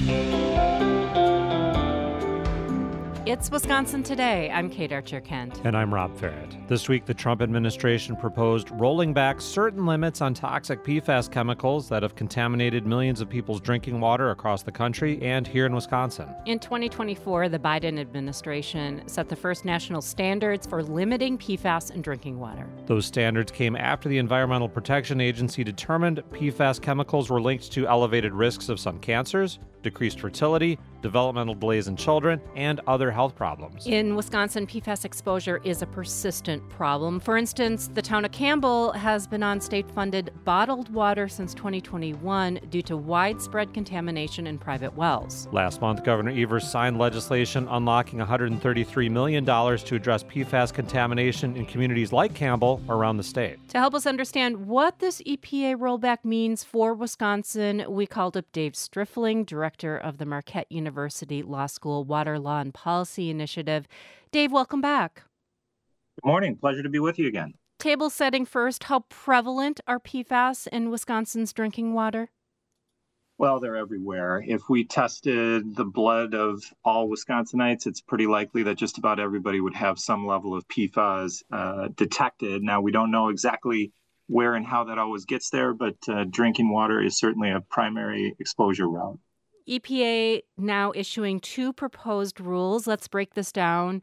It's Wisconsin Today. I'm Kate Archer-Kent. And I'm Rob Farrett. This week, the Trump administration proposed rolling back certain limits on toxic PFAS chemicals that have contaminated millions of people's drinking water across the country and here in Wisconsin. In 2024, the Biden administration set the first national standards for limiting PFAS in drinking water. Those standards came after the Environmental Protection Agency determined PFAS chemicals were linked to elevated risks of some cancers, decreased fertility, developmental delays in children, and other health problems. In Wisconsin, PFAS exposure is a persistent problem. For instance, the town of Campbell has been on state-funded bottled water since 2021 due to widespread contamination in private wells. Last month, Governor Evers signed legislation unlocking $133 million to address PFAS contamination in communities like Campbell around the state. To help us understand what this EPA rollback means for Wisconsin, we called up Dave Strifling, director of the Marquette University Law School Water Law and Policy Initiative. Dave, welcome back. Good morning. Pleasure to be with you again. Table setting first, how prevalent are PFAS in Wisconsin's drinking water? Well, they're everywhere. If we tested the blood of all Wisconsinites, it's pretty likely that just about everybody would have some level of PFAS detected. Now, we don't know exactly where and how that always gets there, but drinking water is certainly a primary exposure route. EPA now issuing two proposed rules. Let's break this down.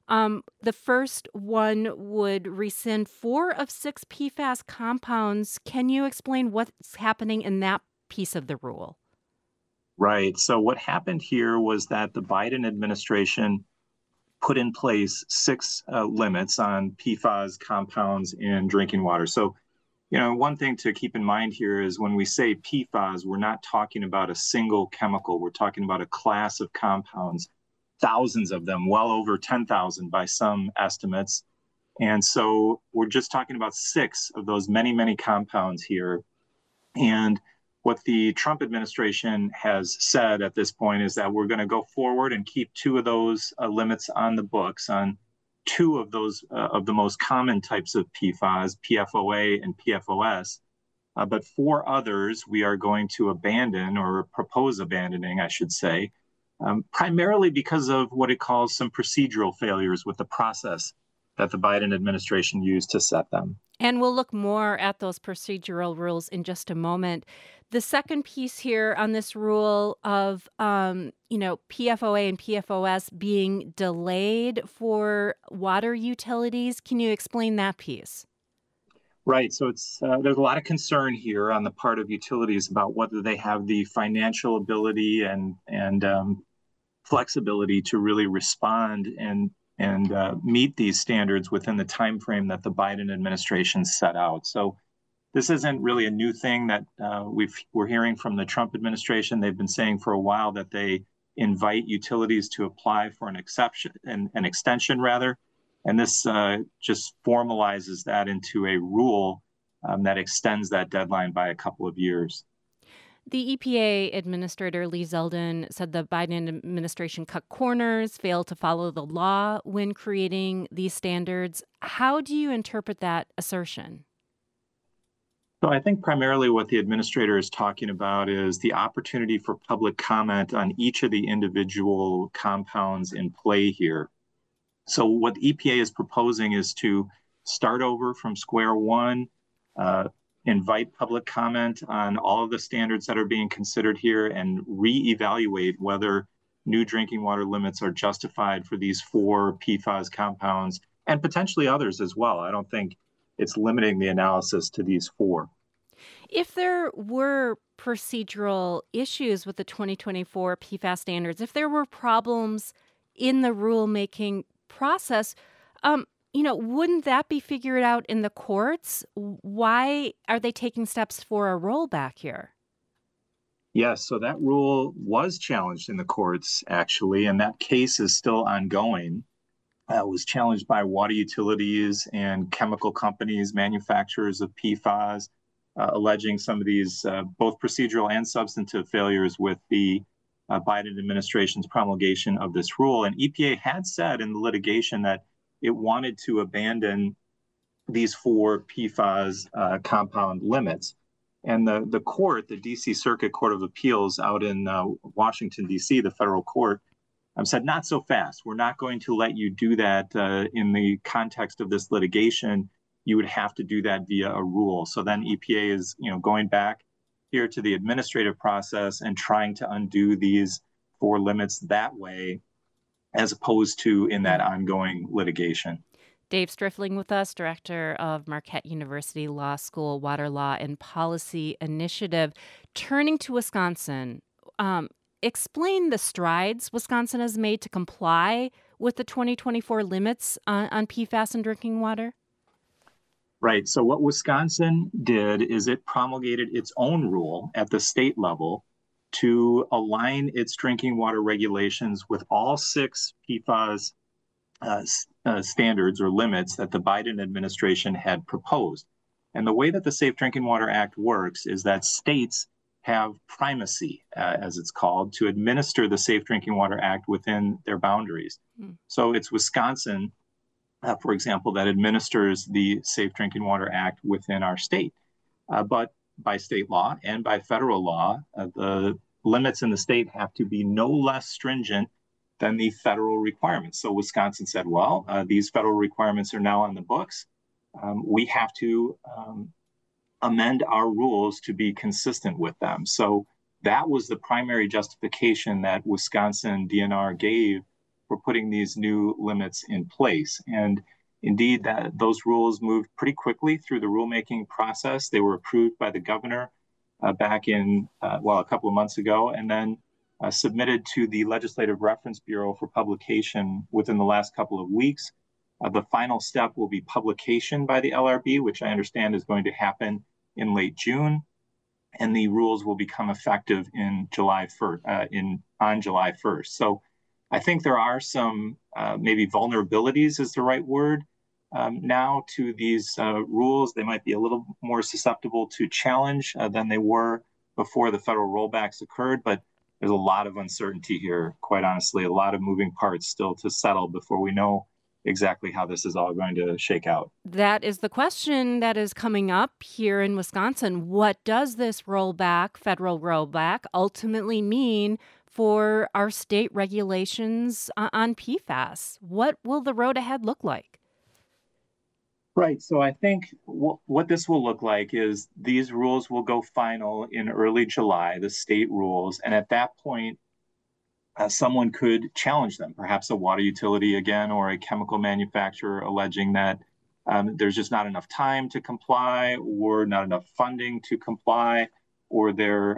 The first one would rescind 4 of 6 PFAS compounds. Can you explain what's happening in that piece of the rule? Right. So what happened here was that the Biden administration put in place 6 limits on PFAS compounds in drinking water. So, one thing to keep in mind here is when we say PFAS, we're not talking about a single chemical. We're talking about a class of compounds, thousands of them, well over 10,000 by some estimates. And so we're just talking about 6 of those many, many compounds here. And what the Trump administration has said at this point is that we're going to go forward and keep 2 of those limits on the books on 2 of those of the most common types of PFAS, PFOA and PFOS. But 4 others we are going to abandon or propose abandoning, I should say, primarily because of what it calls some procedural failures with the process that the Biden administration used to set them. And we'll look more at those procedural rules in just a moment. The second piece here on this rule of, PFOA and PFOS being delayed for water utilities, can you explain that piece? Right. So there's a lot of concern here on the part of utilities about whether they have the financial ability and flexibility to really respond and meet these standards within the time frame that the Biden administration set out. So this isn't really a new thing that we're hearing from the Trump administration. They've been saying for a while that they invite utilities to apply for an extension rather. And this just formalizes that into a rule that extends that deadline by a couple of years. The EPA Administrator Lee Zeldin said the Biden administration cut corners, failed to follow the law when creating these standards. How do you interpret that assertion? So I think primarily what the administrator is talking about is the opportunity for public comment on each of the individual compounds in play here. So what the EPA is proposing is to start over from square one, invite public comment on all of the standards that are being considered here and reevaluate whether new drinking water limits are justified for these 4 PFAS compounds and potentially others as well. I don't think it's limiting the analysis to these 4. If there were procedural issues with the 2024 PFAS standards, if there were problems in the rulemaking process, wouldn't that be figured out in the courts? Why are they taking steps for a rollback here? Yes, so that rule was challenged in the courts, actually, and that case is still ongoing. It was challenged by water utilities and chemical companies, manufacturers of PFAS, alleging some of these both procedural and substantive failures with the Biden administration's promulgation of this rule. And EPA had said in the litigation that it wanted to abandon these 4 PFAS compound limits. And the court, the D.C. Circuit Court of Appeals out in Washington, D.C., the federal court, said, not so fast. We're not going to let you do that in the context of this litigation. You would have to do that via a rule. So then EPA is, going back here to the administrative process and trying to undo these 4 limits that way, as opposed to in that ongoing litigation. Dave Striffling with us, director of Marquette University Law School Water Law and Policy Initiative. Turning to Wisconsin, explain the strides Wisconsin has made to comply with the 2024 limits on PFAS in drinking water. Right. So what Wisconsin did is it promulgated its own rule at the state level to align its drinking water regulations with all 6 PFAS standards or limits that the Biden administration had proposed. And the way that the Safe Drinking Water Act works is that states have primacy, as it's called, to administer the Safe Drinking Water Act within their boundaries. So it's Wisconsin, for example, that administers the Safe Drinking Water Act within our state. But by state law and by federal law, the limits in the state have to be no less stringent than the federal requirements. So Wisconsin said, well, these federal requirements are now on the books. We have to amend our rules to be consistent with them. So that was the primary justification that Wisconsin DNR gave for putting these new limits in place. And indeed, those rules moved pretty quickly through the rulemaking process. They were approved by the governor back in, a couple of months ago, and then submitted to the Legislative Reference Bureau for publication within the last couple of weeks. The final step will be publication by the LRB, which I understand is going to happen in late June, and the rules will become effective in July 1st, on July 1st. So I think there are some maybe vulnerabilities is the right word now to these rules. They might be a little more susceptible to challenge than they were before the federal rollbacks occurred, but there's a lot of uncertainty here, quite honestly, a lot of moving parts still to settle before we know exactly how this is all going to shake out. That is the question that is coming up here in Wisconsin. What does this rollback, federal rollback, ultimately mean for our state regulations on PFAS? What will the road ahead look like? Right. So I think what this will look like is these rules will go final in early July, the state rules. And at that point, someone could challenge them, perhaps a water utility again, or a chemical manufacturer alleging that there's just not enough time to comply or not enough funding to comply, or they're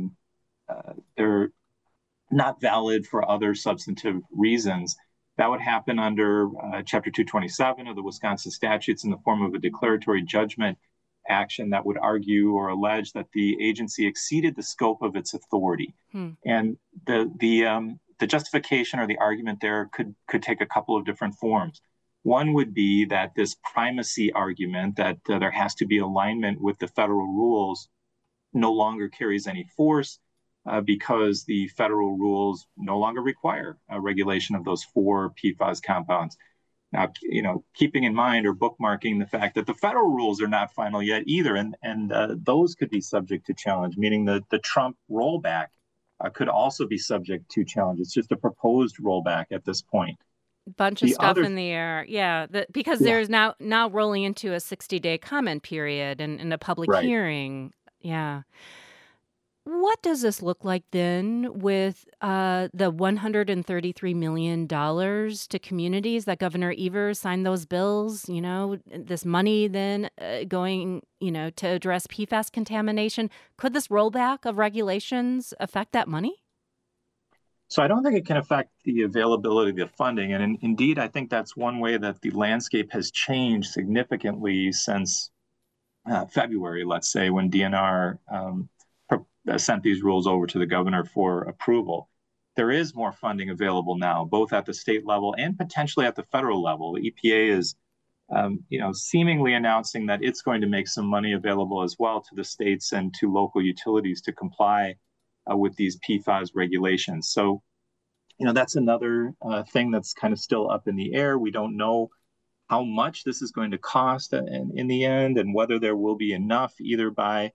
not valid for other substantive reasons. That would happen under Chapter 227 of the Wisconsin statutes in the form of a declaratory judgment action that would argue or allege that the agency exceeded the scope of its authority. And the justification or the argument there could take a couple of different forms. One would be that this primacy argument that there has to be alignment with the federal rules no longer carries any force because the federal rules no longer require a regulation of those 4 PFAS compounds. Now, keeping in mind or bookmarking the fact that the federal rules are not final yet either, and those could be subject to challenge, meaning the Trump rollback could also be subject to challenge. It's just a proposed rollback at this point. Bunch of stuff in the air. Yeah, because there's now rolling into a 60-day comment period and a public hearing. Yeah. What does this look like then with the $133 million to communities that Governor Evers signed those bills, this money then going, to address PFAS contamination? Could this rollback of regulations affect that money? So I don't think it can affect the availability of the funding. And indeed, I think that's one way that the landscape has changed significantly since February, let's say, when DNR sent these rules over to the governor for approval. There is more funding available now, both at the state level and potentially at the federal level. The EPA is, seemingly announcing that it's going to make some money available as well to the states and to local utilities to comply with these PFAS regulations. So, that's another thing that's kind of still up in the air. We don't know how much this is going to cost in the end and whether there will be enough either by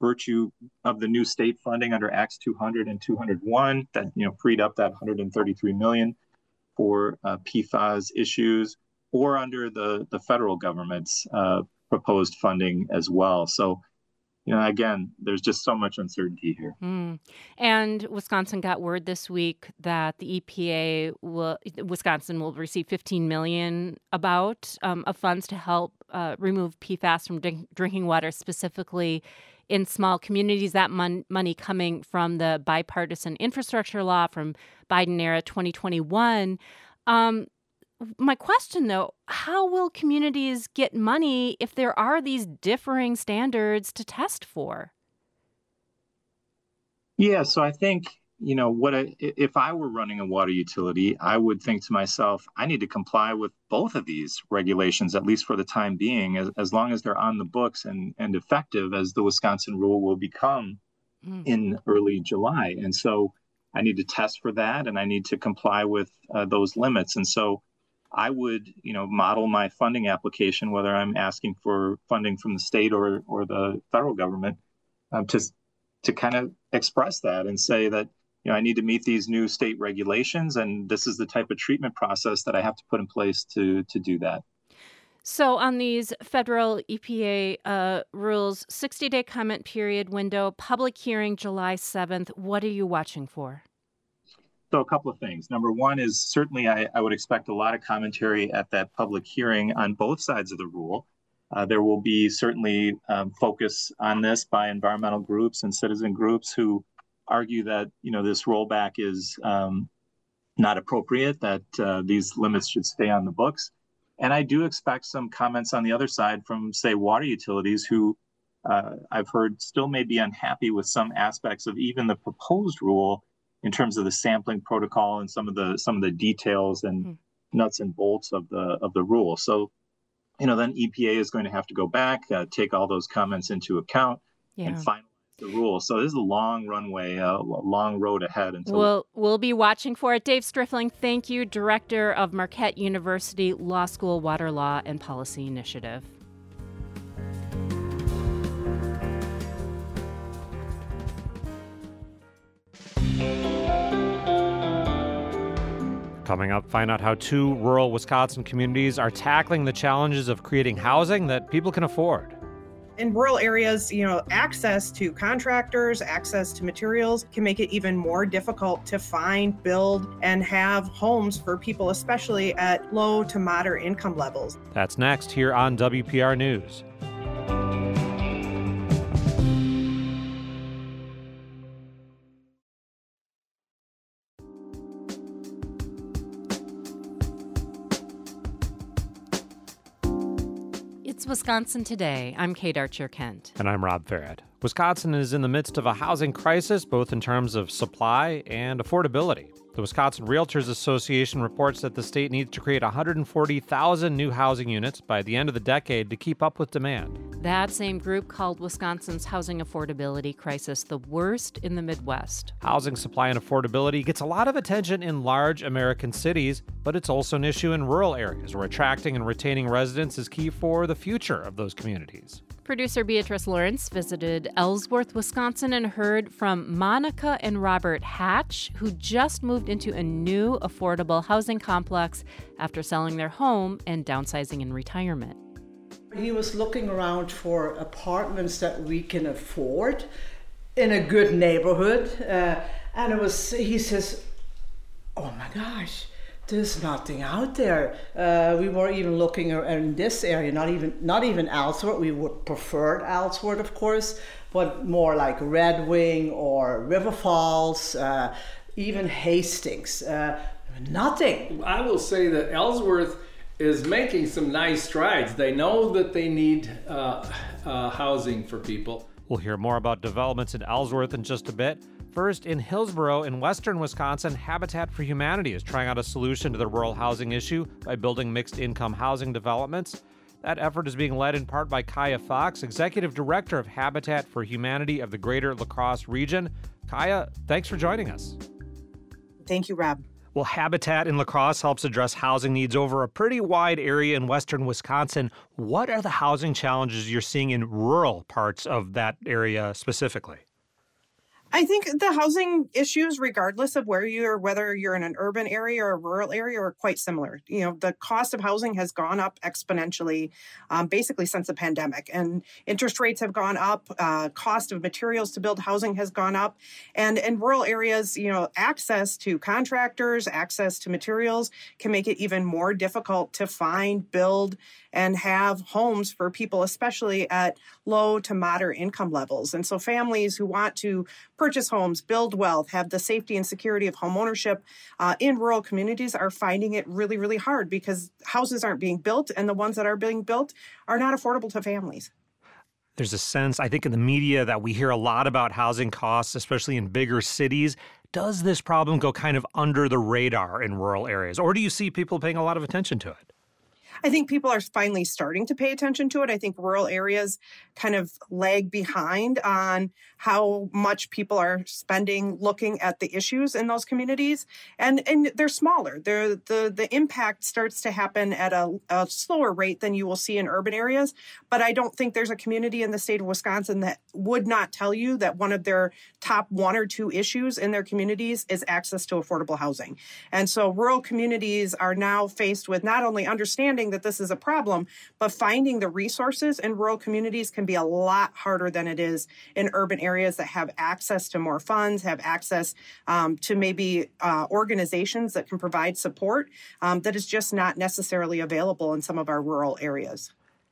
virtue of the new state funding under Acts 200 and 201 that freed up that $133 million for PFAS issues, or under the federal government's proposed funding as well. So, again, there's just so much uncertainty here. And Wisconsin got word this week that the Wisconsin will receive $15 million of funds to help remove PFAS from drinking water, specifically in small communities. That money coming from the bipartisan infrastructure law from Biden era 2021. My question, though, how will communities get money if there are these differing standards to test for? Yeah, so I think, if I were running a water utility, I would think to myself, I need to comply with both of these regulations, at least for the time being, as long as they're on the books and effective, as the Wisconsin rule will become in early July. And so I need to test for that, and I need to comply with those limits. And so I would, model my funding application, whether I'm asking for funding from the state or the federal government, to kind of express that and say that, I need to meet these new state regulations, and this is the type of treatment process that I have to put in place to do that. So on these federal EPA rules, 60-day comment period window, public hearing July 7th, what are you watching for? So a couple of things. Number one is certainly I would expect a lot of commentary at that public hearing on both sides of the rule. There will be certainly focus on this by environmental groups and citizen groups who argue that this rollback is not appropriate, that these limits should stay on the books. And I do expect some comments on the other side from, say, water utilities who I've heard still may be unhappy with some aspects of even the proposed rule in terms of the sampling protocol and some of the details and nuts and bolts of the rule. So, then EPA is going to have to go back, take all those comments into account, and finalize the rule. So this is a long runway, a long road ahead. We'll be watching for it. Dave Striffling, thank you, Director of Marquette University Law School Water Law and Policy Initiative. Coming up, find out how 2 rural Wisconsin communities are tackling the challenges of creating housing that people can afford. In rural areas, access to contractors, access to materials can make it even more difficult to find, build, and have homes for people, especially at low to moderate income levels. That's next here on WPR News. It's Wisconsin Today. I'm Kate Archer-Kent. And I'm Rob Farrett. Wisconsin is in the midst of a housing crisis, both in terms of supply and affordability. The Wisconsin Realtors Association reports that the state needs to create 140,000 new housing units by the end of the decade to keep up with demand. That same group called Wisconsin's housing affordability crisis the worst in the Midwest. Housing supply and affordability gets a lot of attention in large American cities, but it's also an issue in rural areas where attracting and retaining residents is key for the future of those communities. Producer Beatrice Lawrence visited Ellsworth, Wisconsin, and heard from Monica and Robert Hatch, who just moved into a new affordable housing complex after selling their home and downsizing in retirement. He was looking around for apartments that we can afford in a good neighborhood, and he says, "Oh my gosh, there's nothing out there." We were even looking in this area, not even Ellsworth. We would prefer Ellsworth, of course, but more like Red Wing or River Falls, even Hastings. Nothing. I will say that Ellsworth is making some nice strides. They know that they need housing for people. We'll hear more about developments in Ellsworth in just a bit. First, in Hillsboro, in western Wisconsin, Habitat for Humanity is trying out a solution to the rural housing issue by building mixed-income housing developments. That effort is being led in part by Kaya Fox, Executive Director of Habitat for Humanity of the Greater La Crosse region. Kaya, thanks for joining us. Thank you, Rob. Well, Habitat in La Crosse helps address housing needs over a pretty wide area in western Wisconsin. What are the housing challenges you're seeing in rural parts of that area specifically? I think the housing issues, regardless of whether you're in an urban area or a rural area, are quite similar. The cost of housing has gone up exponentially, basically since the pandemic, and interest rates have gone up. Cost of materials to build housing has gone up, and in rural areas, access to contractors, access to materials can make it even more difficult to find, build, and have homes for people, especially at low to moderate income levels. And so families who want to purchase homes, build wealth, have the safety and security of home ownership in rural communities are finding it really, really hard because houses aren't being built, and the ones that are being built are not affordable to families. There's a sense, I think, in the media that we hear a lot about housing costs, especially in bigger cities. Does this problem go kind of under the radar in rural areas, or do you see people paying a lot of attention to it? I think people are finally starting to pay attention to it. I think rural areas kind of lag behind on how much people are spending looking at the issues in those communities. And they're smaller. The impact starts to happen at a slower rate than you will see in urban areas. But I don't think there's a community in the state of Wisconsin that would not tell you that one of their top one or two issues in their communities is access to affordable housing. And so rural communities are now faced with not only understanding that this is a problem, but finding the resources in rural communities can be a lot harder than it is in urban areas that have access to more funds, have access to maybe organizations that can provide support that is just not necessarily available in some of our rural areas.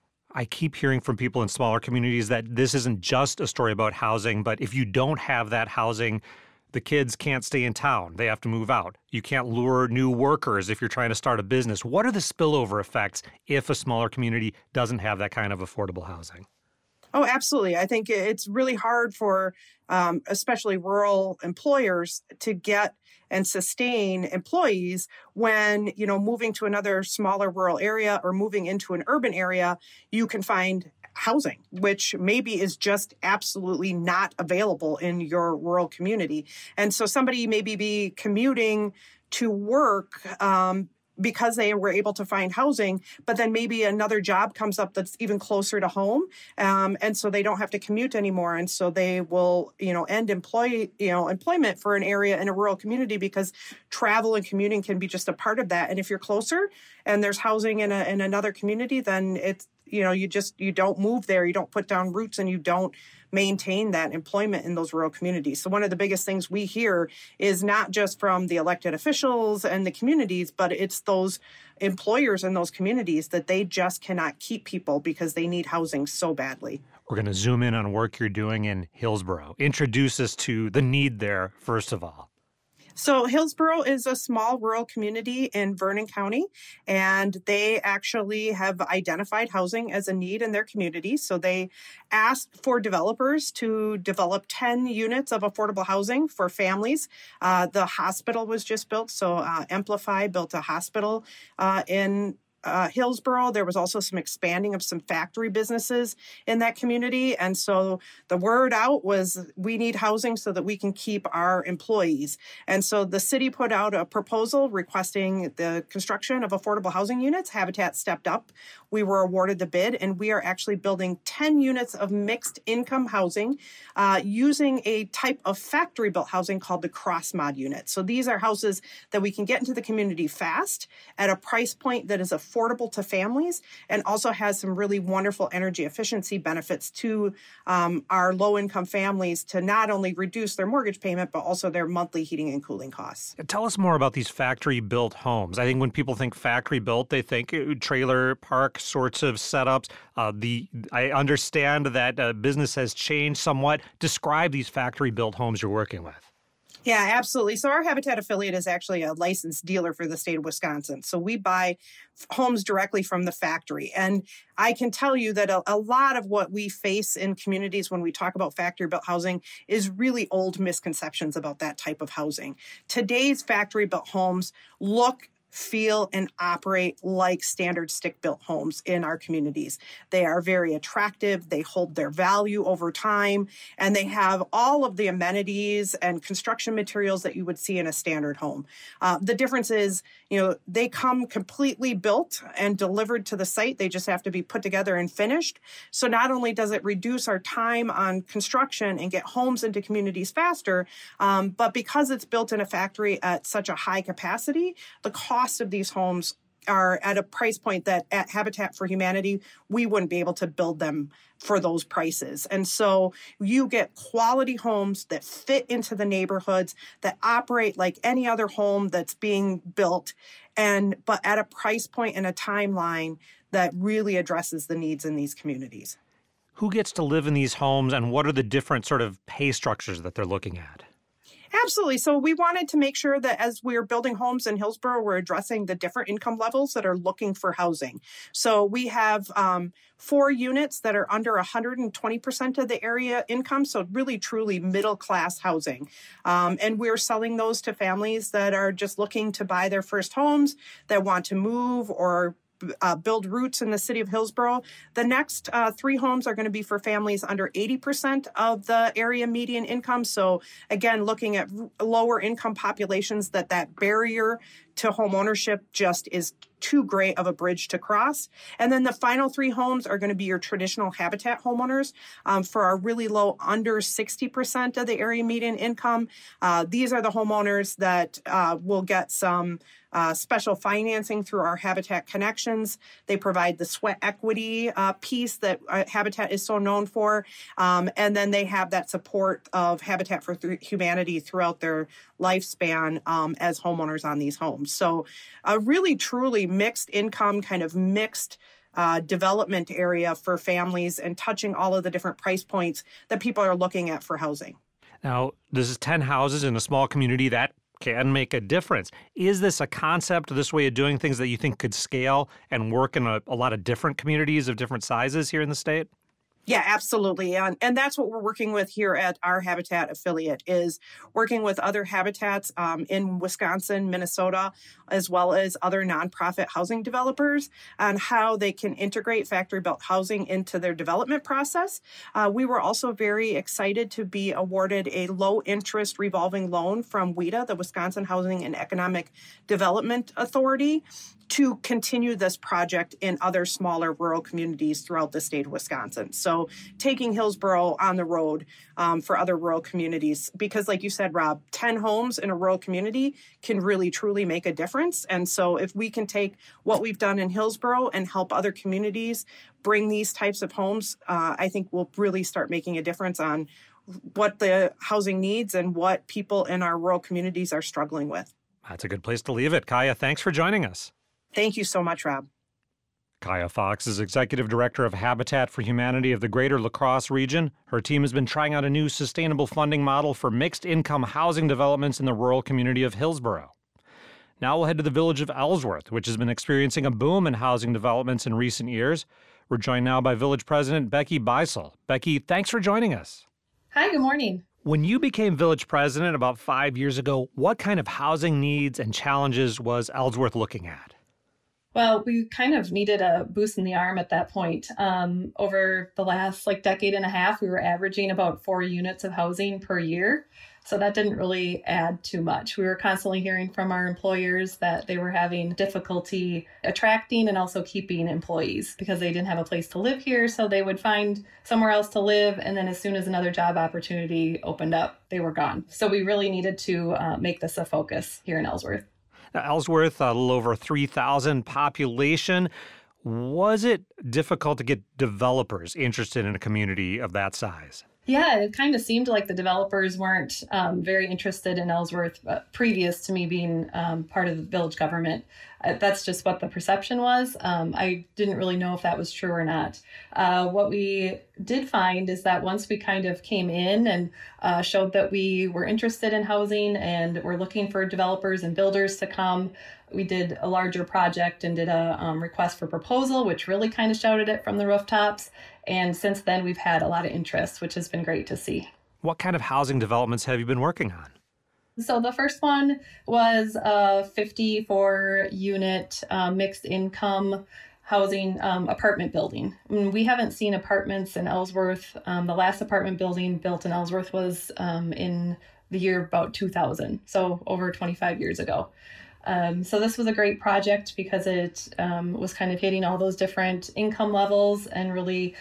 I keep hearing from people in smaller communities that this isn't just a story about housing, but if you don't have that housing, the kids can't stay in town. They have to move out. You can't lure new workers if you're trying to start a business. What are the spillover effects if a smaller community doesn't have that kind of affordable housing? Oh, absolutely. I think it's really hard for especially rural employers to get and sustain employees when, moving to another smaller rural area or moving into an urban area, you can find housing, which maybe is just absolutely not available in your rural community. And so somebody maybe be commuting to work because they were able to find housing, but then maybe another job comes up that's even closer to home. And so they don't have to commute anymore. And so they will, end employment for an area in a rural community because travel and commuting can be just a part of that. And if you're closer and there's housing in another community, then it's, you don't move there, you don't put down roots, and you don't maintain that employment in those rural communities. So one of the biggest things we hear is not just from the elected officials and the communities, but it's those employers in those communities that they just cannot keep people because they need housing so badly. We're going to zoom in on work you're doing in Hillsboro. Introduce us to the need there, first of all. So Hillsboro is a small rural community in Vernon County, and they actually have identified housing as a need in their community. So they asked for developers to develop 10 units of affordable housing for families. The hospital was just built, so Amplify built a hospital in Hillsboro. There was also some expanding of some factory businesses in that community. And so the word out was we need housing so that we can keep our employees. And so the city put out a proposal requesting the construction of affordable housing units. Habitat stepped up. We were awarded the bid, and we are actually building 10 units of mixed income housing using a type of factory built housing called the cross mod unit. So these are houses that we can get into the community fast at a price point that is affordable to families and also has some really wonderful energy efficiency benefits to our low-income families to not only reduce their mortgage payment, but also their monthly heating and cooling costs. Tell us more about these factory-built homes. I think when people think factory-built, they think trailer park sorts of setups. I understand that business has changed somewhat. Describe these factory-built homes you're working with. Yeah, absolutely. So our Habitat affiliate is actually a licensed dealer for the state of Wisconsin. So we buy homes directly from the factory. And I can tell you that a lot of what we face in communities when we talk about factory-built housing is really old misconceptions about that type of housing. Today's factory-built homes look feel and operate like standard stick-built homes in our communities. They are very attractive, they hold their value over time, and they have all of the amenities and construction materials that you would see in a standard home. The difference is, they come completely built and delivered to the site. They just have to be put together and finished. So not only does it reduce our time on construction and get homes into communities faster, but because it's built in a factory at such a high capacity, the cost of these homes are at a price point that at Habitat for Humanity, we wouldn't be able to build them for those prices. And so you get quality homes that fit into the neighborhoods, that operate like any other home that's being built, but at a price point and a timeline that really addresses the needs in these communities. Who gets to live in these homes, and what are the different sort of pay structures that they're looking at? Absolutely. So we wanted to make sure that as we're building homes in Hillsborough, we're addressing the different income levels that are looking for housing. So we have 4 units that are under 120% of the area income. So really, truly middle class housing. And we're selling those to families that are just looking to buy their first homes, that want to move or build roots in the city of Hillsborough. The next 3 homes are going to be for families under 80% of the area median income. So again, looking at lower income populations, that barrier to home ownership just is too great of a bridge to cross. And then the final 3 homes are going to be your traditional Habitat homeowners for our really low, under 60% of the area median income. These are the homeowners that will get some special financing through our Habitat Connections. They provide the sweat equity piece that Habitat is so known for. And then they have that support of Habitat for Humanity throughout their lifespan as homeowners on these homes. So a really, truly mixed income, kind of mixed development area for families, and touching all of the different price points that people are looking at for housing. Now, this is 10 houses in a small community. That can make a difference. Is this a concept, this way of doing things, that you think could scale and work in a lot of different communities of different sizes here in the state? Yeah, absolutely. And that's what we're working with here at our Habitat affiliate, is working with other habitats in Wisconsin, Minnesota, as well as other nonprofit housing developers on how they can integrate factory-built housing into their development process. We were also very excited to be awarded a low-interest revolving loan from WHEDA, the Wisconsin Housing and Economic Development Authority, to continue this project in other smaller rural communities throughout the state of Wisconsin. So taking Hillsborough on the road for other rural communities, because like you said, Rob, 10 homes in a rural community can really, truly make a difference. And so if we can take what we've done in Hillsborough and help other communities bring these types of homes, I think we'll really start making a difference on what the housing needs and what people in our rural communities are struggling with. That's a good place to leave it. Kaya, thanks for joining us. Thank you so much, Rob. Kaya Fox is Executive Director of Habitat for Humanity of the Greater La Crosse region. Her team has been trying out a new sustainable funding model for mixed-income housing developments in the rural community of Hillsborough. Now we'll head to the village of Ellsworth, which has been experiencing a boom in housing developments in recent years. We're joined now by Village President Becky Beisel. Becky, thanks for joining us. Hi, good morning. When you became village president about 5 years ago, what kind of housing needs and challenges was Ellsworth looking at? Well, we kind of needed a boost in the arm at that point. Over the last decade and a half, we were averaging about 4 units of housing per year. So that didn't really add too much. We were constantly hearing from our employers that they were having difficulty attracting and also keeping employees because they didn't have a place to live here. So they would find somewhere else to live. And then as soon as another job opportunity opened up, they were gone. So we really needed to make this a focus here in Ellsworth. Now, Ellsworth, a little over 3,000 population. Was it difficult to get developers interested in a community of that size? Yeah, it kind of seemed like the developers weren't very interested in Ellsworth previous to me being part of the village government. That's just what the perception was. I didn't really know if that was true or not. What we did find is that once we kind of came in and showed that we were interested in housing and were looking for developers and builders to come, we did a larger project and did a request for proposal, which really kind of shouted it from the rooftops. And since then, we've had a lot of interest, which has been great to see. What kind of housing developments have you been working on? So the first one was a 54-unit mixed income housing apartment building. I mean, we haven't seen apartments in Ellsworth. The last apartment building built in Ellsworth was in the year about 2000, so over 25 years ago. So this was a great project because it was kind of hitting all those different income levels and really,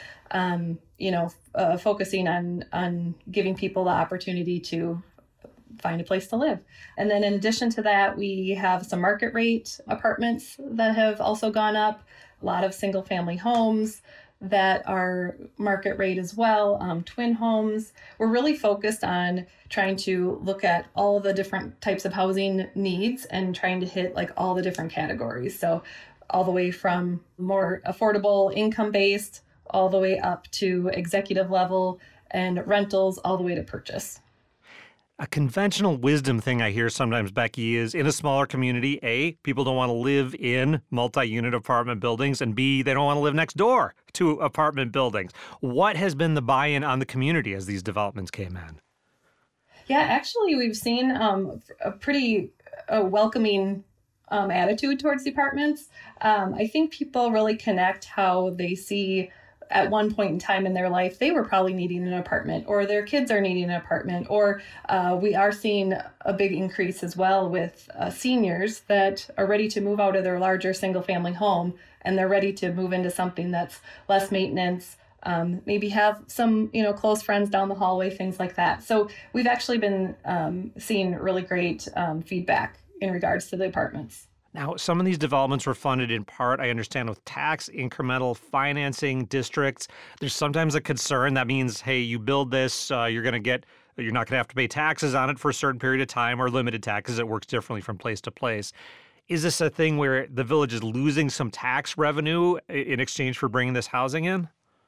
focusing on giving people the opportunity to find a place to live. And then in addition to that, we have some market rate apartments that have also gone up, a lot of single family homes that are market rate as well, twin homes. We're really focused on trying to look at all the different types of housing needs and trying to hit like all the different categories. So all the way from more affordable income-based, all the way up to executive level and rentals, all the way to purchase. A conventional wisdom thing I hear sometimes, Becky, is in a smaller community, A, people don't want to live in multi-unit apartment buildings, and B, they don't want to live next door to apartment buildings. What has been the buy-in on the community as these developments came in? Yeah, actually, we've seen a pretty welcoming attitude towards the apartments. I think people really connect how they see at one point in time in their life, they were probably needing an apartment, or their kids are needing an apartment, or we are seeing a big increase as well with seniors that are ready to move out of their larger single family home, and they're ready to move into something that's less maintenance, maybe have some, close friends down the hallway, things like that. So we've actually been seeing really great feedback in regards to the apartments. Now, some of these developments were funded in part, I understand, with tax incremental financing districts. There's sometimes a concern that means, hey, you build this, you're not going to have to pay taxes on it for a certain period of time, or limited taxes. It works differently from place to place. Is this a thing where the village is losing some tax revenue in exchange for bringing this housing in?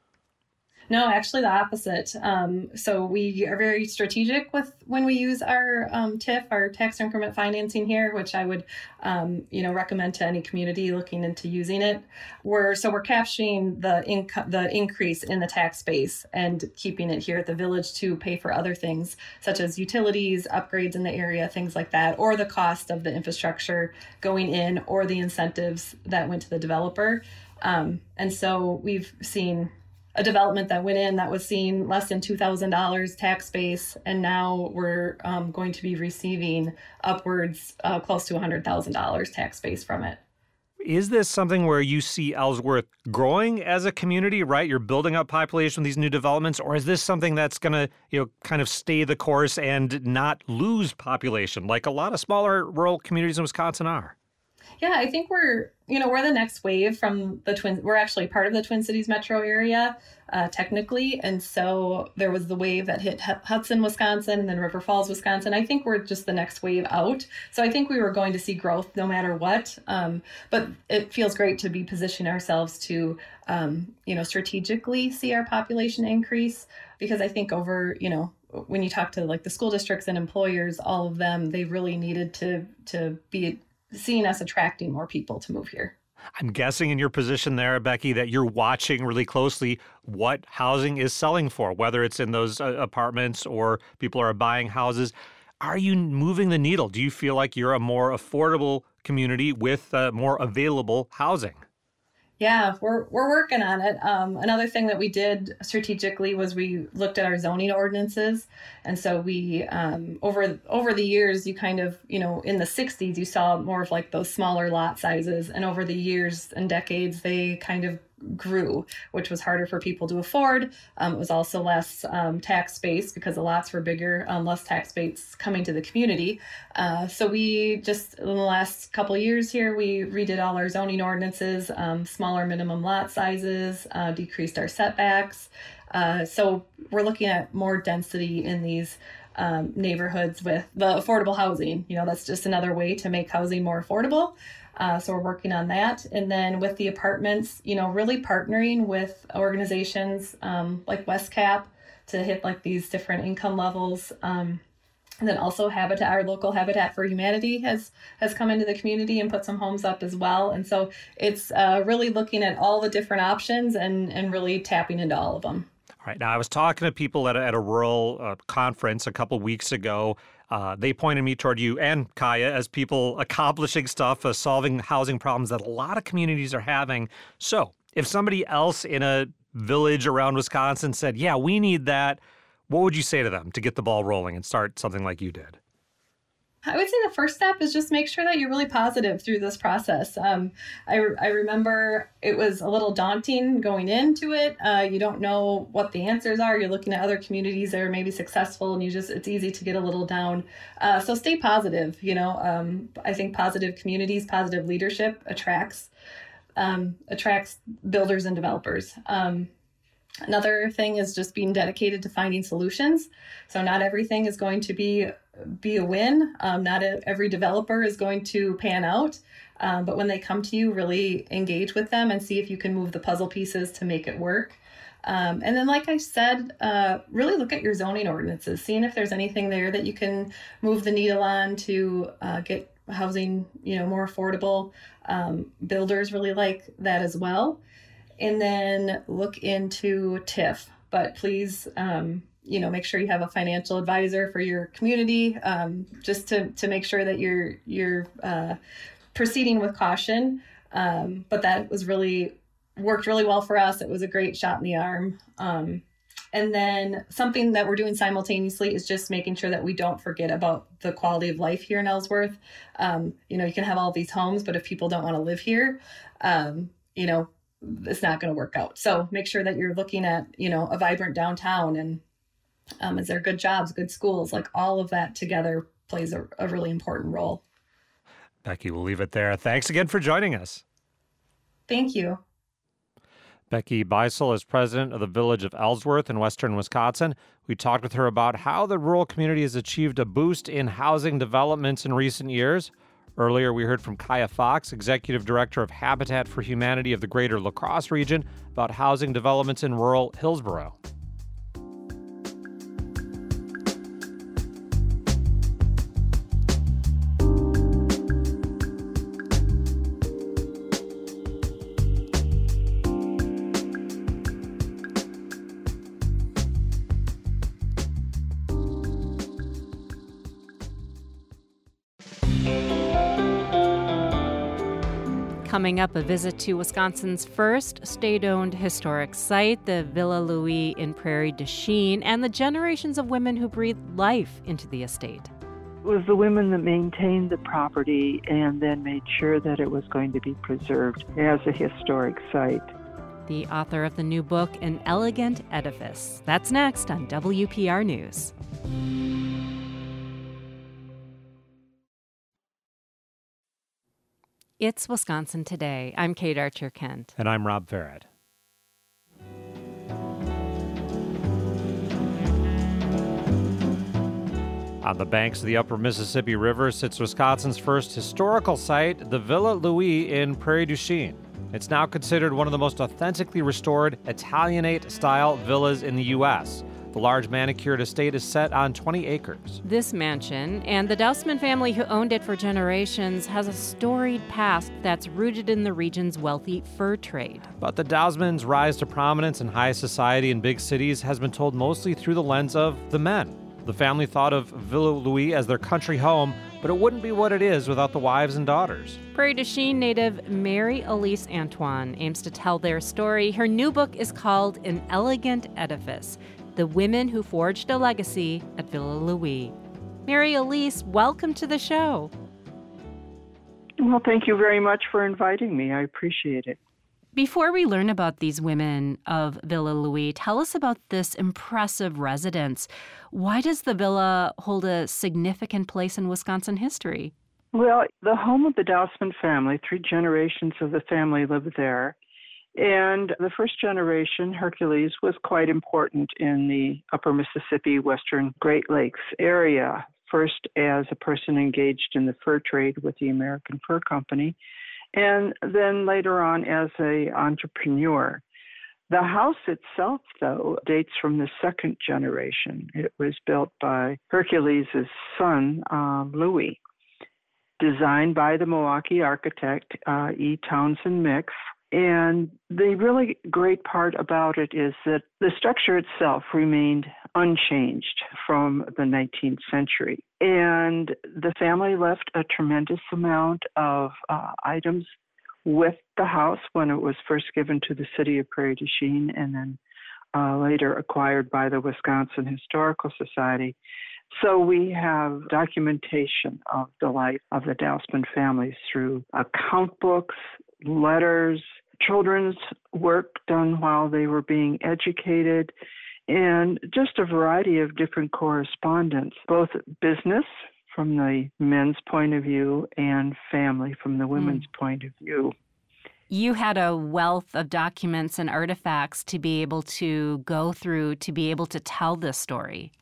No, actually the opposite. So we are very strategic with when we use our TIF, our tax increment financing here, which I would, recommend to any community looking into using it. We're capturing the increase in the tax base and keeping it here at the village to pay for other things such as utilities, upgrades in the area, things like that, or the cost of the infrastructure going in, or the incentives that went to the developer. And so we've seen a development that went in that was seeing less than $2,000 tax base, and now we're going to be receiving upwards close to $100,000 tax base from it. Is this something where you see Ellsworth growing as a community, right? You're building up population with these new developments, or is this something that's going to, kind of stay the course and not lose population like a lot of smaller rural communities in Wisconsin are? Yeah, I think we're the next wave from the Twin. We're actually part of the Twin Cities metro area, technically. And so there was the wave that hit Hudson, Wisconsin, and then River Falls, Wisconsin. I think we're just the next wave out. So I think we were going to see growth no matter what. But it feels great to be positioning ourselves to, strategically see our population increase, because I think over, when you talk to like the school districts and employers, all of them, they really needed to be seeing us attracting more people to move here. I'm guessing in your position there, Becky, that you're watching really closely what housing is selling for, whether it's in those apartments or people are buying houses. Are you moving the needle? Do you feel like you're a more affordable community with more available housing? Yeah, we're working on it. Another thing that we did strategically was we looked at our zoning ordinances. And so we, over the years, you kind of, in the 60s, you saw more of like those smaller lot sizes. And over the years and decades, they kind of grew, which was harder for people to afford. It was also less tax base because the lots were bigger, less tax base coming to the community. So we just, in the last couple of years here, we redid all our zoning ordinances, smaller minimum lot sizes, decreased our setbacks. So we're looking at more density in these neighborhoods with the affordable housing. That's just another way to make housing more affordable. So we're working on that. And then with the apartments, really partnering with organizations like WestCap to hit like these different income levels. And then also our local Habitat for Humanity has come into the community and put some homes up as well. And so it's really looking at all the different options and really tapping into all of them. All right. Now, I was talking to people at a rural conference a couple weeks ago They pointed me toward you and Kaya as people accomplishing stuff, solving housing problems that a lot of communities are having. So if somebody else in a village around Wisconsin said, yeah, we need that, what would you say to them to get the ball rolling and start something like you did? I would say the first step is just make sure that you're really positive through this process. I remember it was a little daunting going into it. You don't know what the answers are. You're looking at other communities that are maybe successful, and it's easy to get a little down. So stay positive. I think positive communities, positive leadership attracts builders and developers. Another thing is just being dedicated to finding solutions. So not everything is going to be a win. Not every developer is going to pan out. But when they come to you, really engage with them and see if you can move the puzzle pieces to make it work. And then, like I said, really look at your zoning ordinances, seeing if there's anything there that you can move the needle on to get housing, more affordable. Builders really like that as well. And then look into TIF, but please, make sure you have a financial advisor for your community, just to make sure that you're proceeding with caution. But that worked really well for us. It was a great shot in the arm. And then something that we're doing simultaneously is just making sure that we don't forget about the quality of life here in Ellsworth. You can have all these homes, but if people don't want to live here, it's not going to work out. So make sure that you're looking at, a vibrant downtown and is there good jobs, good schools, like all of that together plays a really important role. Becky, we'll leave it there. Thanks again for joining us. Thank you. Becky Beisel is president of the Village of Ellsworth in western Wisconsin. We talked with her about how the rural community has achieved a boost in housing developments in recent years. Earlier, we heard from Kaya Fox, Executive Director of Habitat for Humanity of the Greater La Crosse region, about housing developments in rural Hillsboro. Coming up, a visit to Wisconsin's first state-owned historic site, the Villa Louis in Prairie du Chien, and the generations of women who breathed life into the estate. It was the women that maintained the property and then made sure that it was going to be preserved as a historic site. The author of the new book, An Elegant Edifice. That's next on WPR News. It's Wisconsin Today. I'm Kate Archer-Kent. And I'm Rob Farrett. On the banks of the upper Mississippi River sits Wisconsin's first historical site, the Villa Louis in Prairie du Chien. It's now considered one of the most authentically restored Italianate-style villas in the U.S. The large manicured estate is set on 20 acres. This mansion, and the Dousman family who owned it for generations, has a storied past that's rooted in the region's wealthy fur trade. But the Dousmans' rise to prominence in high society in big cities has been told mostly through the lens of the men. The family thought of Villa Louis as their country home, but it wouldn't be what it is without the wives and daughters. Prairie du Chien native Mary Elise Antoine aims to tell their story. Her new book is called An Elegant Edifice: The Women Who Forged a Legacy at Villa Louis. Mary Elise, welcome to the show. Well, thank you very much for inviting me. I appreciate it. Before we learn about these women of Villa Louis, tell us about this impressive residence. Why does the villa hold a significant place in Wisconsin history? Well, the home of the Dousman family, 3 generations of the family lived there. And the first generation, Hercules, was quite important in the upper Mississippi, western Great Lakes area. First as a person engaged in the fur trade with the American Fur Company, and then later on as an entrepreneur. The house itself, though, dates from the second generation. It was built by Hercules' son, Louis, designed by the Milwaukee architect, E. Townsend Mix. And the really great part about it is that the structure itself remained unchanged from the 19th century. And the family left a tremendous amount of items with the house when it was first given to the city of Prairie du Chien and then later acquired by the Wisconsin Historical Society. So we have documentation of the life of the Dousman families through account books, letters, children's work done while they were being educated, and just a variety of different correspondence, both business from the men's point of view and family from the women's point of view. You had a wealth of documents and artifacts to be able to go through, to be able to tell this story.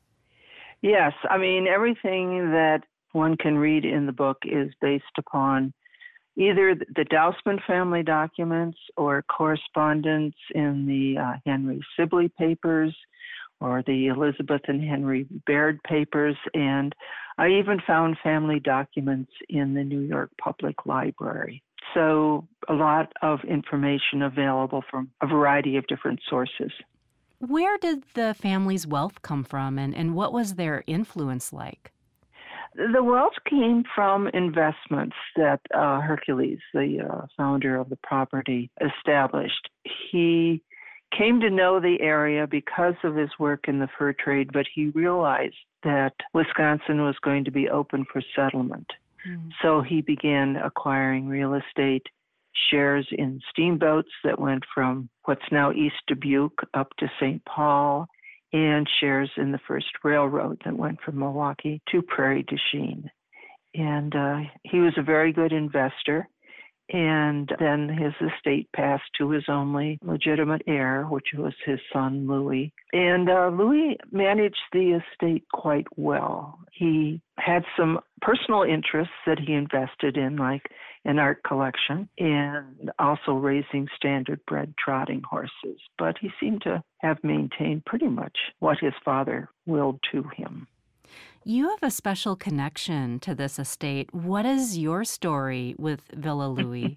Yes, I mean, everything that one can read in the book is based upon either the Dousman family documents or correspondence in the Henry Sibley papers or the Elizabeth and Henry Baird papers, and I even found family documents in the New York Public Library. So a lot of information available from a variety of different sources. Where did the family's wealth come from, and what was their influence like? The wealth came from investments that Hercules, the founder of the property, established. He came to know the area because of his work in the fur trade, but he realized that Wisconsin was going to be open for settlement. So he began acquiring real estate, shares in steamboats that went from what's now East Dubuque up to St. Paul, and shares in the first railroad that went from Milwaukee to Prairie du Chien. And he was a very good investor. And then his estate passed to his only legitimate heir, which was his son, Louis. And Louis managed the estate quite well. He had some personal interests that he invested in, like an art collection and also raising standard bred trotting horses. But he seemed to have maintained pretty much what his father willed to him. You have a special connection to this estate. What is your story with Villa Louis?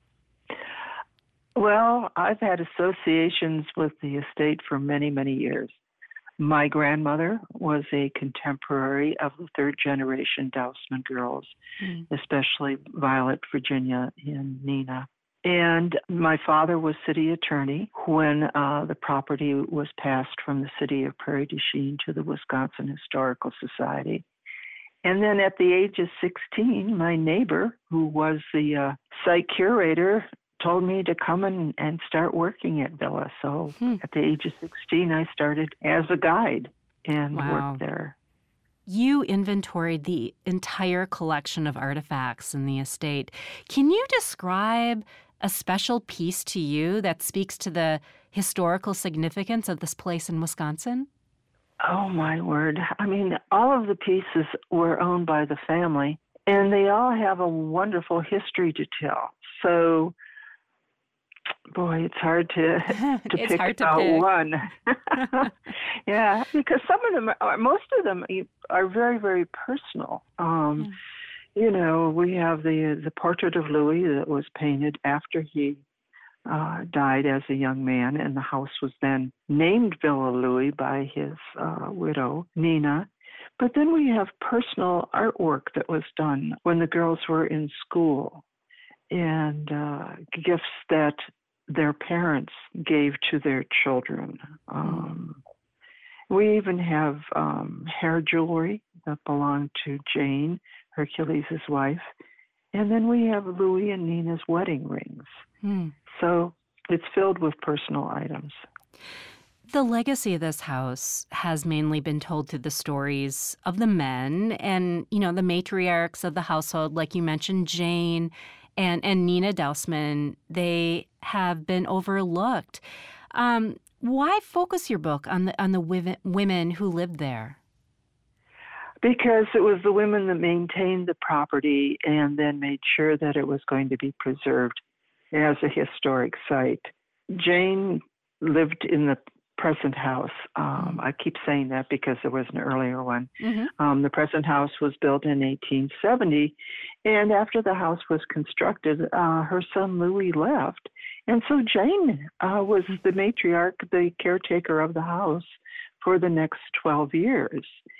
Well, I've had associations with the estate for many, many years. My grandmother was a contemporary of the third generation Dousman girls, especially Violet, Virginia, and Nina. And my father was city attorney when the property was passed from the city of Prairie du Chien to the Wisconsin Historical Society. And then at the age of 16, my neighbor, who was the site curator, told me to come and start working at Villa. So at the age of 16, I started as a guide and worked there. You inventoried the entire collection of artifacts in the estate. Can you describe a special piece to you that speaks to the historical significance of this place in Wisconsin? Oh, my word. I mean, all of the pieces were owned by the family, and they all have a wonderful history to tell. So, boy, it's hard to pick out one. Yeah, because some of them, most of them are very, very personal. You know, we have the portrait of Louis that was painted after he died as a young man, and the house was then named Villa Louis by his widow, Nina. But then we have personal artwork that was done when the girls were in school, and gifts that their parents gave to their children. We even have hair jewelry that belonged to Jane, Hercules' wife. And then we have Louis and Nina's wedding rings. So it's filled with personal items. The legacy of this house has mainly been told through the stories of the men and, you know, the matriarchs of the household, like you mentioned, Jane and Nina Dousman. They have been overlooked. Why focus your book on the women who lived there? Because it was the women that maintained the property and then made sure that it was going to be preserved as a historic site. Jane lived in the present house. I keep saying that because there was an earlier one. The present house was built in 1870, and after the house was constructed, her son Louis left. And so Jane was the matriarch, the caretaker of the house for the next 12 years.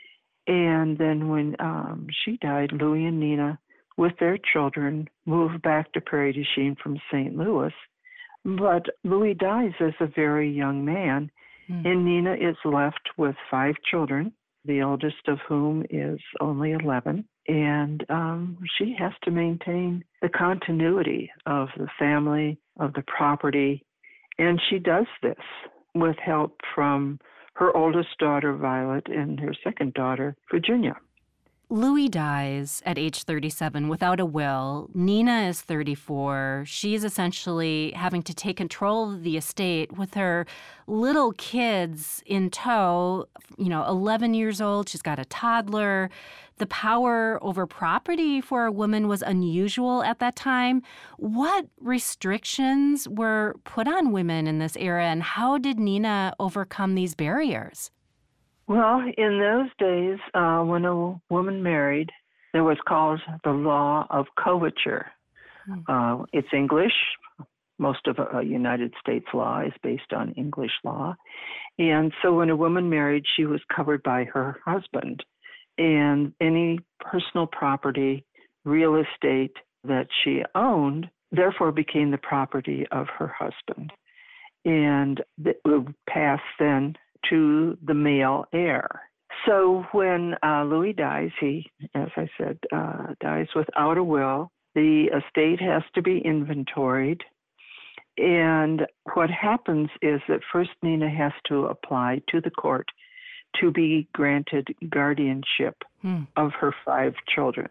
And then when she died, Louis and Nina, with their children, moved back to Prairie du Chien from St. Louis. But Louis dies as a very young man, and Nina is left with 5 children, the oldest of whom is only 11. And she has to maintain the continuity of the family, of the property. And she does this with help from her oldest daughter, Violet, and her second daughter, Virginia. Louis dies at age 37 without a will. Nina is 34. She's essentially having to take control of the estate with her little kids in tow, 11 years old. She's got a toddler. The power over property for a woman was unusual at that time. What restrictions were put on women in this era, and how did Nina overcome these barriers? Well, in those days, when a woman married, there was called the law of coverture. It's English. Most of United States law is based on English law. And so when a woman married, she was covered by her husband. And any personal property, real estate that she owned, therefore became the property of her husband. And it would pass then to the male heir. So when Louis dies, he, as I said, dies without a will. The estate has to be inventoried. And what happens is that first Nina has to apply to the court to be granted guardianship of her 5 children.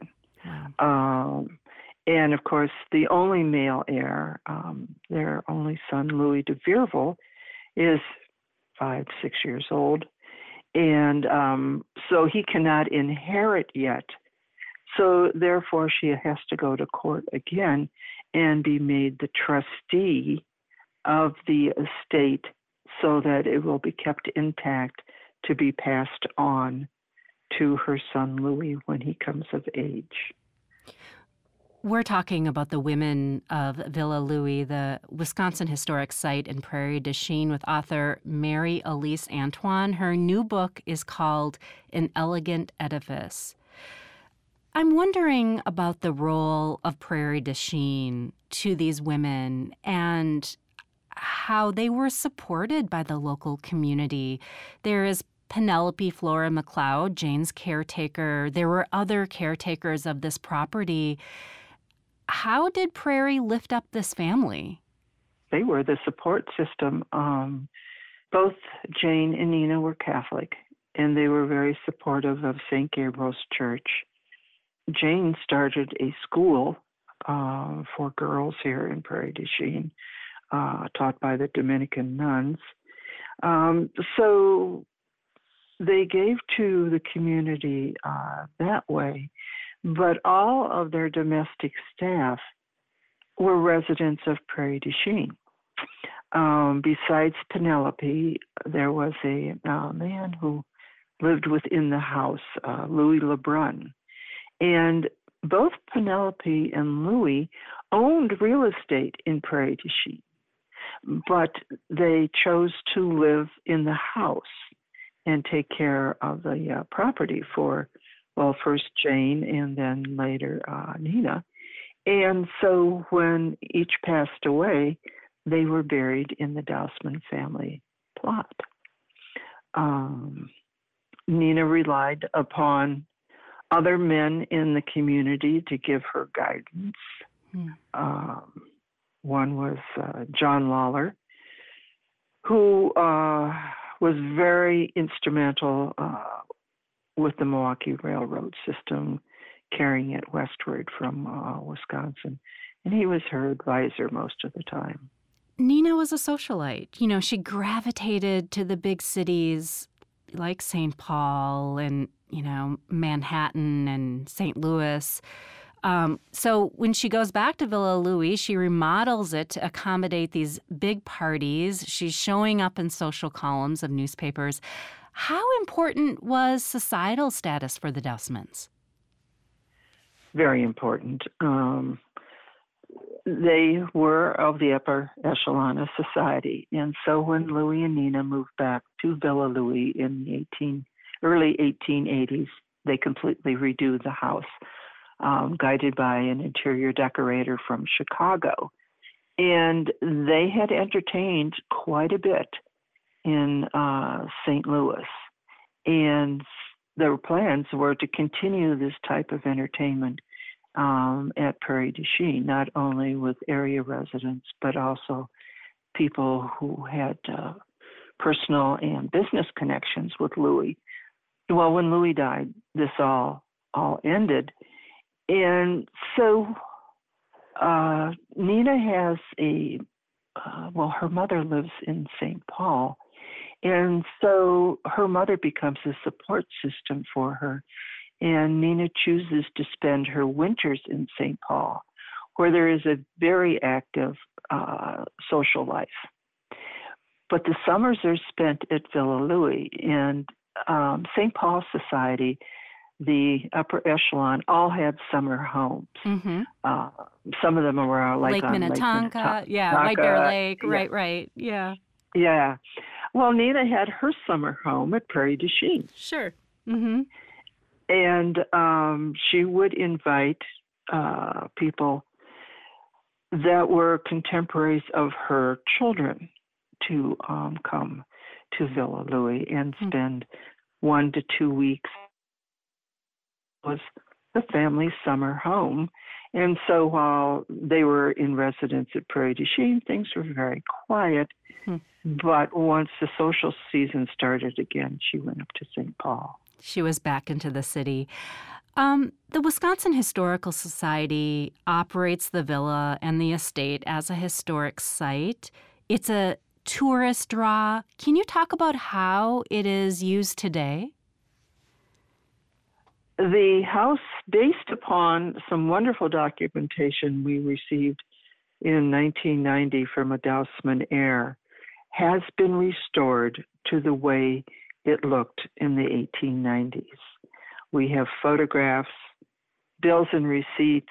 And of course, the only male heir, their only son, Louis de Vireville, is 5, 6 years old. And so he cannot inherit yet. So therefore, she has to go to court again and be made the trustee of the estate so that it will be kept intact to be passed on to her son Louis when he comes of age. We're talking about the women of Villa Louis, the Wisconsin Historic Site in Prairie du Chien, with author Mary Elise Antoine. Her new book is called An Elegant Edifice. I'm wondering about the role of Prairie du Chien to these women and how they were supported by the local community. There is Penelope Flora McLeod, Jane's caretaker. There were other caretakers of this property. How did Prairie lift up this family? They were the support system. Both Jane and Nina were Catholic, and they were very supportive of St. Gabriel's Church. Jane started a school for girls here in Prairie du Chien, taught by the Dominican nuns. So they gave to the community that way, but all of their domestic staff were residents of Prairie du Chien. Besides Penelope, there was a man who lived within the house, Louis Lebrun. And both Penelope and Louis owned real estate in Prairie du Chien, but they chose to live in the house and take care of the property for, well, first Jane and then later Nina. And so when each passed away, they were buried in the Dousman family plot. Nina relied upon other men in the community to give her guidance. One was John Lawler, who was very instrumental with the Milwaukee Railroad system, carrying it westward from Wisconsin. And he was her advisor most of the time. Nina was a socialite. You know, she gravitated to the big cities like St. Paul and, you know, Manhattan and St. Louis. So when she goes back to Villa Louis, she remodels it to accommodate these big parties. She's showing up in social columns of newspapers. How important was societal status for the Dousmans? Very important. They were of the upper echelon of society. And so when Louis and Nina moved back to Villa Louis in the early 1880s, they completely redo the house, guided by an interior decorator from Chicago. And they had entertained quite a bit in St. Louis. And their plans were to continue this type of entertainment at Prairie du Chien, not only with area residents, but also people who had personal and business connections with Louis. Well, when Louis died, this all ended. And so Nina has her mother lives in St. Paul. And so her mother becomes a support system for her. And Nina chooses to spend her winters in St. Paul, where there is a very active social life. But the summers are spent at Villa Louis. And St. Paul Society, the upper echelon, all had summer homes. Mm-hmm. Some of them were like Lake on Minnetonka. Lake Yeah, White Bear Lake. Right. Yeah. Yeah. Well, Nina had her summer home at Prairie du Chien. Sure. Mm-hmm. And she would invite people that were contemporaries of her children to come to Villa Louis and spend 1 to 2 weeks. It was the family's summer home. And so while they were in residence at Prairie du Chien, things were very quiet. But once the social season started again, she went up to St. Paul. She was back into the city. The Wisconsin Historical Society operates the villa and the estate as a historic site. It's a tourist draw. Can you talk about how it is used today? The house, based upon some wonderful documentation we received in 1990 from a Dousman heir, has been restored to the way it looked in the 1890s. We have photographs, bills and receipts,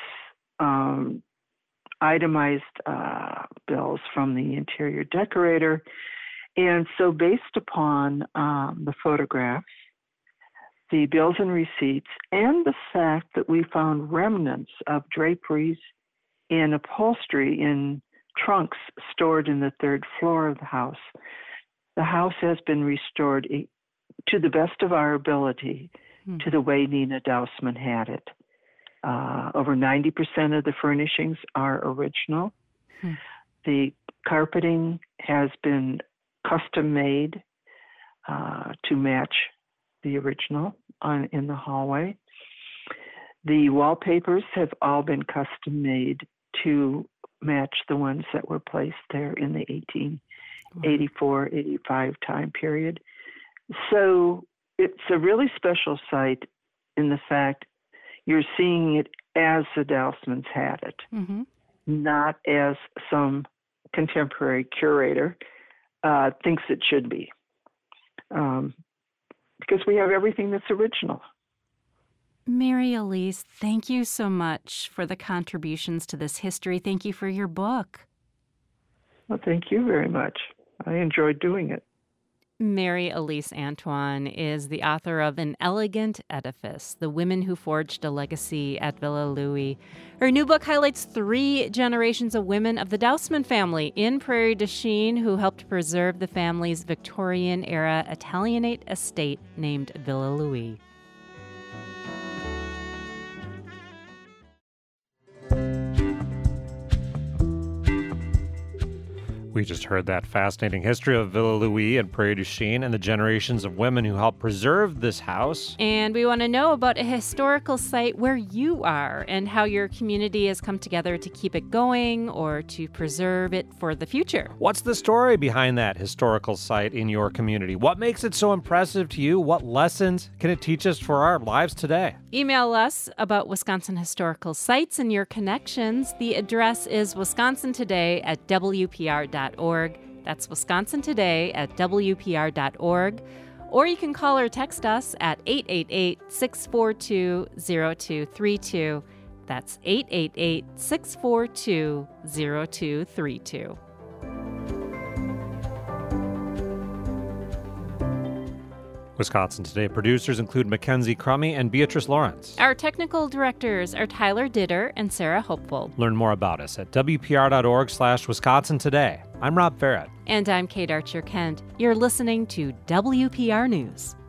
itemized bills from the interior decorator. And so based upon the photographs, the bills and receipts, and the fact that we found remnants of draperies and upholstery in trunks stored in the third floor of the house has been restored to the best of our ability to the way Nina Dousman had it. Over 90% of the furnishings are original. The carpeting has been custom made to match the original in the hallway. The wallpapers have all been custom made to match the ones that were placed there in the 1884, 85 time period. So it's a really special site in the fact you're seeing it as the Dousmans had it, not as some contemporary curator thinks it should be. Because we have everything that's original. Mary Elise, thank you so much for the contributions to this history. Thank you for your book. Well, thank you very much. I enjoyed doing it. Mary Elise Antoine is the author of An Elegant Edifice, The Women Who Forged a Legacy at Villa Louis. Her new book highlights 3 generations of women of the Dousman family in Prairie du Chien who helped preserve the family's Victorian-era Italianate estate named Villa Louis. We just heard that fascinating history of Villa Louis and Prairie du Chien and the generations of women who helped preserve this house. And we want to know about a historical site where you are and how your community has come together to keep it going or to preserve it for the future. What's the story behind that historical site in your community? What makes it so impressive to you? What lessons can it teach us for our lives today? Email us about Wisconsin historical sites and your connections. The address is wisconsintoday@wpr.org. That's wisconsintoday@wpr.org. Or you can call or text us at 888-642-0232. That's 888-642-0232. Wisconsin Today producers include Mackenzie Crummy and Beatrice Lawrence. Our technical directors are Tyler Ditter and Sarah Hopeful. Learn more about us at WPR.org/Wisconsin Today. I'm Rob Farrett. And I'm Kate Archer-Kent. You're listening to WPR News.